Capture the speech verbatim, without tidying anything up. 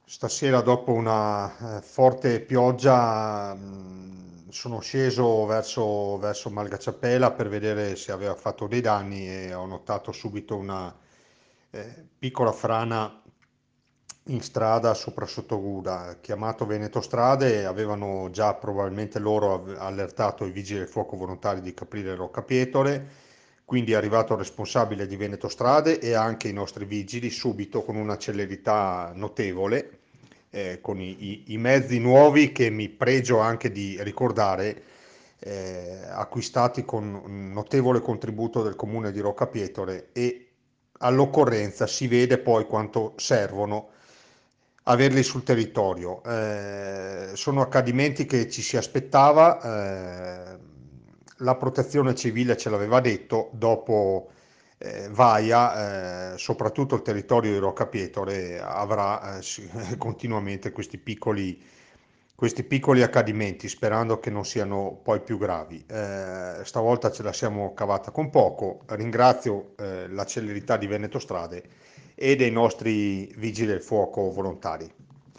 Stasera dopo una eh, forte pioggia mh, sono sceso verso, verso Malgacciapela per vedere se aveva fatto dei danni e ho notato subito una eh, piccola frana in strada sopra Sottoguda. Chiamato Veneto Strade, avevano già probabilmente loro av- allertato i vigili del fuoco volontari di Caprile Roccapietore, quindi è arrivato il responsabile di Veneto Strade e anche i nostri vigili subito con una celerità notevole, eh, con i, i- i mezzi nuovi che mi pregio anche di ricordare, eh, acquistati con un notevole contributo del comune di Roccapietore, e all'occorrenza si vede poi quanto servono averli sul territorio. Eh, sono accadimenti che ci si aspettava, eh, la protezione civile ce l'aveva detto, dopo eh, Vaia, eh, soprattutto il territorio di Roccapietore avrà eh, sì, continuamente questi piccoli, questi piccoli accadimenti, sperando che non siano poi più gravi. Eh, stavolta ce la siamo cavata con poco. Ringrazio eh, la celerità di Veneto Strade e dei nostri vigili del fuoco volontari.